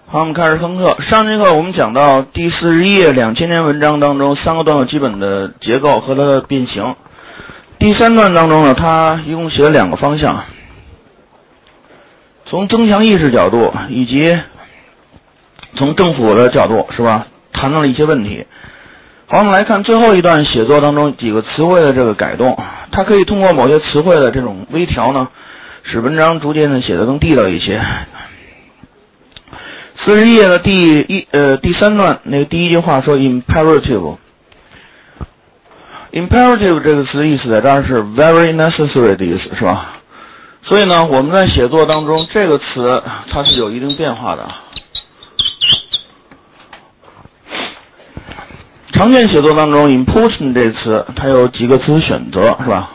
好，我们开始上课。上节课我们讲到第41页2000年文章当中3个段落基本的结构和它的变形。第3段当中呢，它一共写了2个方向，从增强意识角度以及从政府的角度，是吧？谈到了一些问题。好，我们来看最后一段写作当中几个词汇的这个改动，它可以通过某些词汇的这种微调呢，使文章逐渐的写得更地道一些。41页的第3段那个第一句话说 imperative 这个词意思在这儿是 very necessary 的意思，是吧？所以呢，我们在写作当中这个词它是有一定变化的。常见写作当中 important 这个词它有几个词选择，是吧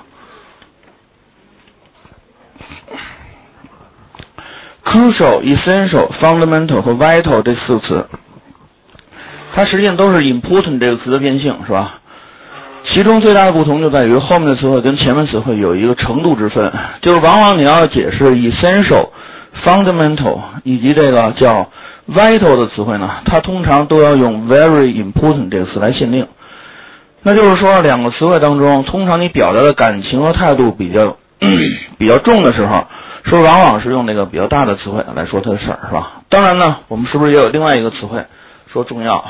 ？Crucial, essential, fundamental 和 vital 这4个词，它实际上都是 important 这个词的变性，是吧？其中最大的不同就在于后面的词汇跟前面词汇有一个程度之分，就是往往你要解释 essential, fundamental 以及这个叫 vital 的词汇呢，它通常都要用 very important 这个词来限定。那就是说2个词汇当中，通常你表达的感情和态度比较重的时候，是不是往往是用那个比较大的词汇来说它的事儿，是吧？当然呢，我们是不是也有另外一个词汇说重要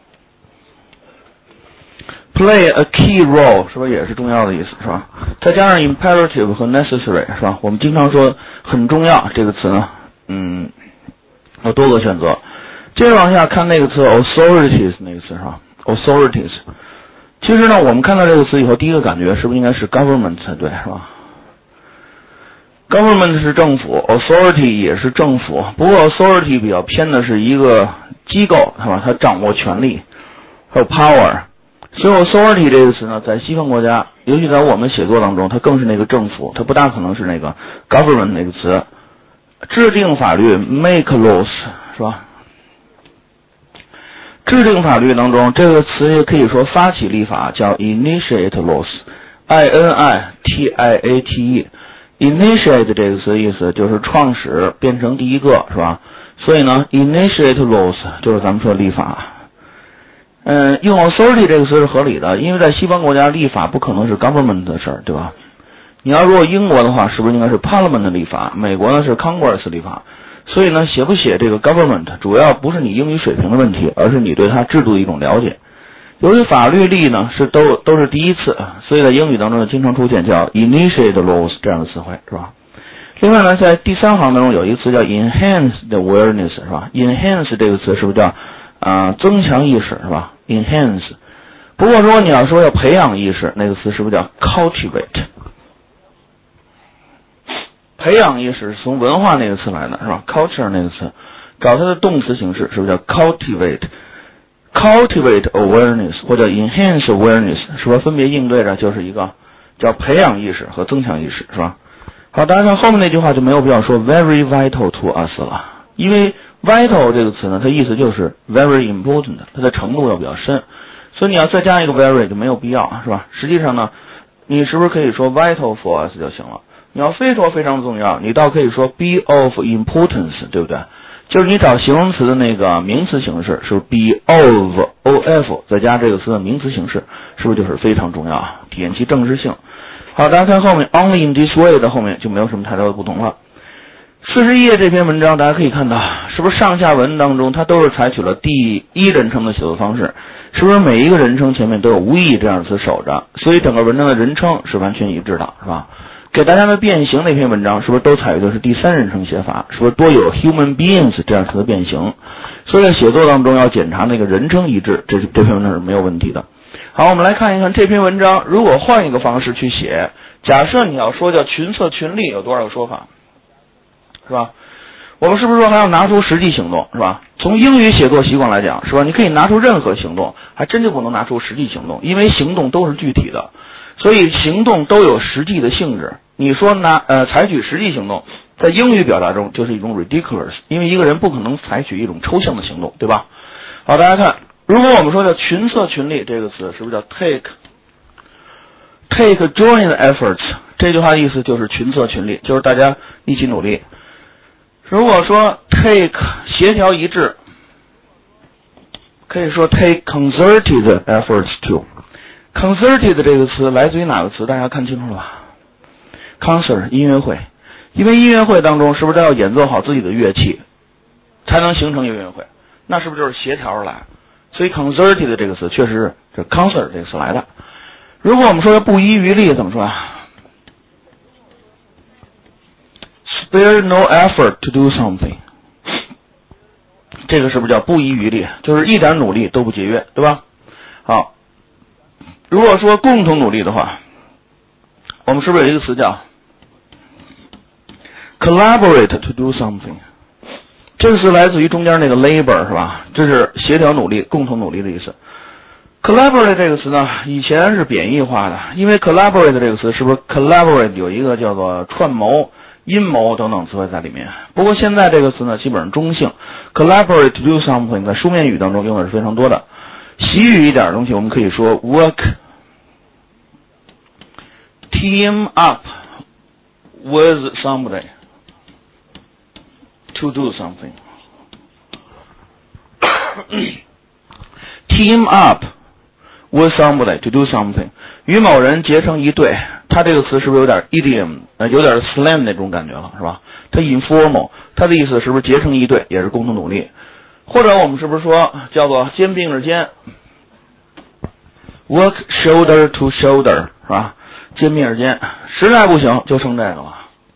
？play a key role 是不是也是重要的意思，是吧？再加上 imperative 和 necessary 是吧？我们经常说很重要这个词呢，有多个选择。接着往下看那个词 authorities 那个词是吧 ？authorities， 其实呢，我们看到这个词以后，第一个感觉是不是应该是 government 才对，是吧？Government 是政府 ，authority 也是政府，不过 authority 比较偏的是一个机构，是吧？它掌握权力，还有 power。所以 authority 这个词呢，在西方国家，尤其在我们写作当中，它更是那个政府，它不大可能是那个 government 那个词。制定法律 make laws 是吧？制定法律当中，这个词也可以说发起立法，叫 initiate laws，initiate 这个词意思就是创始变成第一个，是吧？所以呢 initiate laws 就是咱们说立法。用 authority 这个词是合理的，因为在西方国家立法不可能是 government 的事儿，对吧？你要如果英国的话，是不是应该是 parliament 的立法？美国呢是 congress 立法。所以呢，写不写这个 government 主要不是你英语水平的问题，而是你对它制度的一种了解。由于法律例呢都是第一次，所以在英语当中经常出现叫 initiate laws 这样的词汇，是吧？另外呢，在第3行当中有一个词叫 enhance the awareness 是吧 ？enhance 这个词是不是叫增强意识是吧 ？enhance。不过如果你要说要培养意识，那个词是不是叫 cultivate？ 培养意识是从文化那个词来的，是吧 ？culture 那个词，找它的动词形式是不是叫 cultivate？Cultivate awareness 或者 enhance awareness 是不是分别应对着就是一个叫培养意识和增强意识，是吧？好，大家看后面那句话就没有必要说 very vital to us 了，因为 vital 这个词呢，它意思就是 very important， 它的程度要比较深，所以你要再加一个 very 就没有必要，是吧？实际上呢，你是不是可以说 vital for us 就行了？你要非说非常重要，你倒可以说 be of importance， 对不对？就是你找形容词的那个名词形式是 be of 再加这个词的名词形式，是不是就是非常重要，体现其正式性？好，大家看后面 only in this way 的后面就没有什么太多的不同了。41页这篇文章大家可以看到，是不是上下文当中它都是采取了第一人称的写作方式？是不是每一个人称前面都有 we 这样的词守着？所以整个文章的人称是完全一致的，是吧？给大家的变形那篇文章是不是都采用的是第3人称写法？是不是多有 human beings 这样词的变形？所以在写作当中要检查那个人称一致，这篇文章是没有问题的。好，我们来看一看这篇文章，如果换一个方式去写，假设你要说叫群策群力，有多少个说法，是吧？我们是不是说还要拿出实际行动，是吧？从英语写作习惯来讲，是吧？你可以拿出任何行动，还真就不能拿出实际行动，因为行动都是具体的。所以行动都有实际的性质。你说采取实际行动，在英语表达中就是一种 ridiculous， 因为一个人不可能采取一种抽象的行动，对吧？好，大家看，如果我们说叫群策群力这个词，是不是叫 take joint efforts？ 这句话的意思就是群策群力，就是大家一起努力。 如果说 take 协调一致，可以说 take concerted efforts to。concerted 这个词来自于哪个词？大家看清楚了吧 ？concert 音乐会，因为音乐会当中是不是都要演奏好自己的乐器，才能形成一个音乐会？那是不是就是协调而来？所以 concerted 这个词确实是这 concert 这个词来的。如果我们说不遗余力，怎么说啊？ spare no effort to do something， 这个是不是叫不遗余力？就是一点努力都不节约，对吧？好，如果说共同努力的话，我们是不是有一个词叫 collaborate to do something？ 这个是来自于中间那个 labor 是吧？这是协调努力、共同努力的意思。collaborate 这个词呢，以前是贬义化的，因为 collaborate 这个词是不是 collaborate 有一个叫做串谋、阴谋等等词汇在里面。不过现在这个词呢，基本上中性。collaborate to do something 在书面语当中用的是非常多的。习语一点的东西，我们可以说 work team up with somebody to do something. team up with somebody to do something， 与某人结成一对，它这个词是不是有点 idiom， 有点 slang 那种感觉了，是吧？它 informal， 它的意思是不是结成一对，也是共同努力？或者我们是不是说叫做肩并着肩 ，work shoulder to shoulder， 是吧？肩并着肩，实在不行就剩这个了，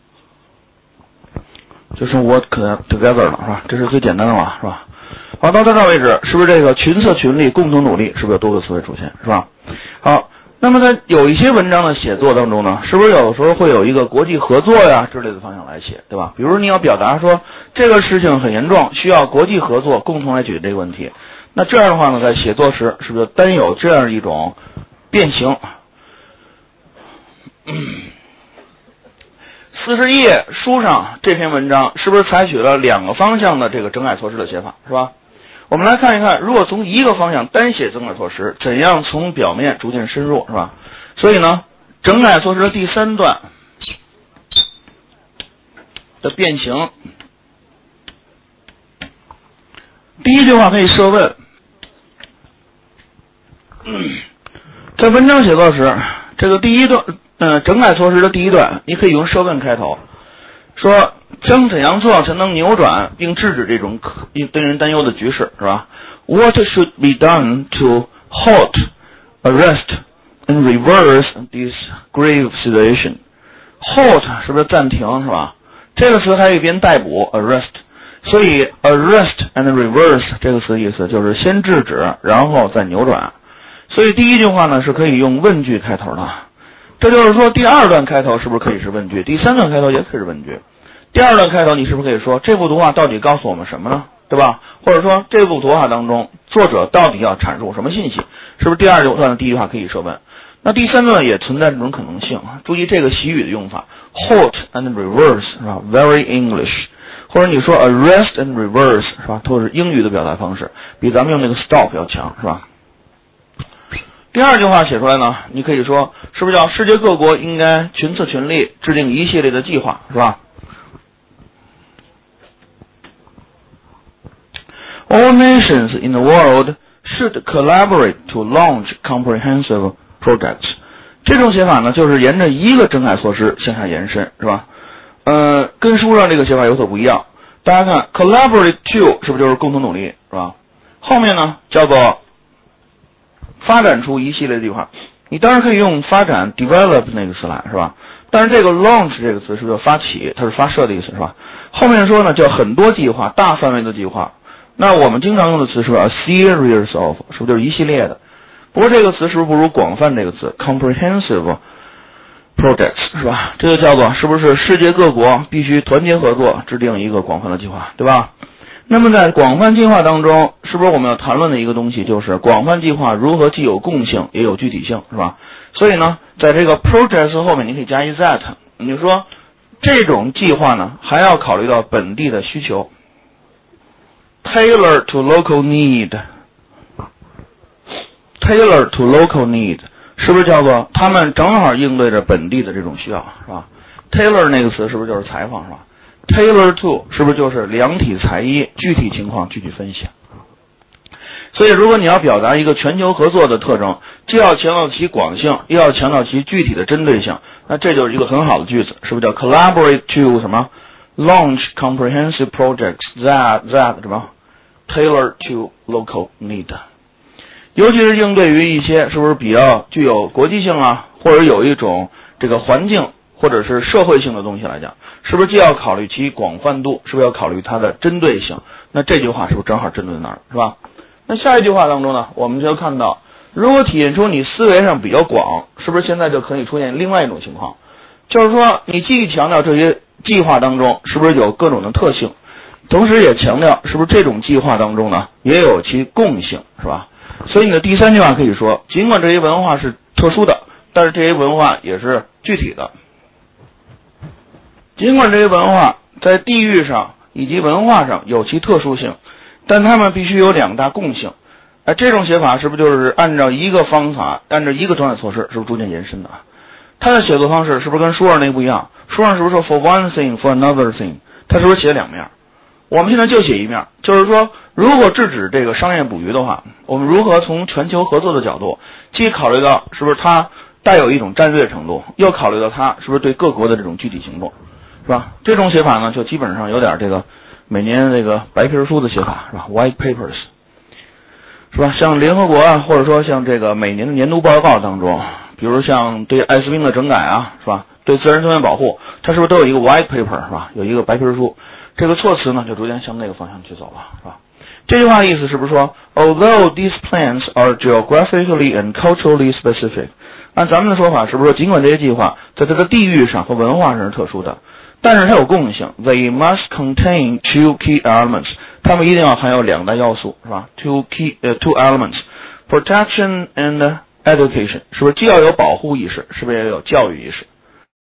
就剩 work together 了，是吧？这是最简单的了，是吧？好，到这为止，是不是这个群策群力、共同努力，是不是有多个词汇出现，是吧？好，那么在有一些文章的写作当中呢，是不是有的时候会有一个国际合作呀之类的方向来写，对吧？比如你要表达说这个事情很严重，需要国际合作共同来解决这个问题，那这样的话呢，在写作时是不是单有这样一种变形？40页书上这篇文章是不是采取了两个方向的这个整改措施的写法，是吧？我们来看一看，如果从一个方向单写整改措施，怎样从表面逐渐深入，是吧？所以呢，整改措施的第3段的变形，第一句话可以设问，在文章写作时，这个第一段整改措施的第一段，你可以用设问开头，说将怎样做才能扭转并制止这种令人担忧的局势，是吧 ？What should be done to halt, arrest, and reverse this grave situation? Halt 是不是暂停，是吧？这个词还有一边代补 arrest， 所以 arrest and reverse 这个词的意思就是先制止，然后再扭转。所以第一句话呢是可以用问句开头的。这就是说，第2段开头是不是可以是问句？第3段开头也可以是问句。第2段开头，你是不是可以说这幅图画到底告诉我们什么呢？对吧？或者说这幅图画当中，作者到底要阐述什么信息？是不是第2段的第一句话可以设问？那第3段也存在这种可能性。注意这个习语的用法 ，halt and reverse 是吧 ？Very English。或者你说 arrest and reverse 是吧？都是英语的表达方式，比咱们用那个 stop 要强，是吧？第2句话写出来呢，你可以说是不是叫世界各国应该群策群力制定一系列的计划，是吧 ？All nations in the world should collaborate to launch comprehensive projects。这种写法呢，就是沿着一个整改措施向下延伸，是吧？跟书上这个写法有所不一样。大家看 collaborate to 是不是就是共同努力，是吧？后面呢叫做发展出一系列的计划，你当然可以用发展 develop 那个词来，是吧？但是这个 launch 这个词是不是发起，它是发射的意思，是吧？后面说呢叫很多计划，大范围的计划。那我们经常用的词是 a series of， 是不是就是一系列的？不过这个词是不是不如广泛这个词 comprehensive projects， 是吧？这就叫做是不是世界各国必须团结合作，制定一个广泛的计划，对吧？那么在广泛计划当中，是不是我们要谈论的一个东西就是广泛计划如何既有共性也有具体性，是吧？所以呢，在这个 projects 后面你可以加一 that， 你就说这种计划呢还要考虑到本地的需求 ，tailor to local need。tailor to local need 是不是叫做他们正好应对着本地的这种需要，是吧 ？tailor 那个词是不是就是裁缝，是吧？ tailor to 是不是就是量体裁衣，具体情况具体分析？所以如果你要表达一个全球合作的特征，既要强调其广性，又要强调其具体的针对性，那这就是一个很好的句子，是不是叫 collaborate to 什么 launch comprehensive projects that 什么 tailor to local need， 尤其是应对于一些是不是比较具有国际性啊，或者有一种这个环境或者是社会性的东西来讲，是不是既要考虑其广泛度，是不是要考虑它的针对性？那这句话是不是正好针对那儿，是吧？那下一句话当中呢，我们就看到，如果体现出你思维上比较广，是不是现在就可以出现另外一种情况，就是说你既强调这些计划当中是不是有各种的特性，同时也强调是不是这种计划当中呢也有其共性，是吧？所以你的第三句话可以说，尽管这些文化是特殊的，但是这些文化也是具体的。尽管这些文化在地域上以及文化上有其特殊性，但它们必须有两大共性。这种写法是不是就是按照一个方法，按照一个专业措施，是不是逐渐延伸的？它的写作方式是不是跟书上那个不一样？书上是不是说 for one thing for another thing， 它是不是写两面？我们现在就写一面，就是说如果制止这个商业捕鱼的话，我们如何从全球合作的角度，既考虑到是不是它带有一种战略程度，又考虑到它是不是对各国的这种具体行动，是吧？这种写法呢，就基本上有点这个每年这个白皮书的写法，是吧 ？White papers， 是吧？像联合国啊，或者说像这个每年的年度报告当中，比如像对艾滋病的整改啊，是吧？对自然资源保护，它是不是都有一个 white paper， 是吧？有一个白皮书。这个措辞呢，就逐渐向那个方向去走了，是吧？这句话的意思是不是说 ，although these plans are geographically and culturally specific， 按咱们的说法，是不是说尽管这些计划在它的地域上和文化上是特殊的，但是它有共性 ，they must contain two key elements， 它们一定要含有两大要素，是吧 ？two elements， protection and education， 是不是既要有保护意识，是不是也有教育意识？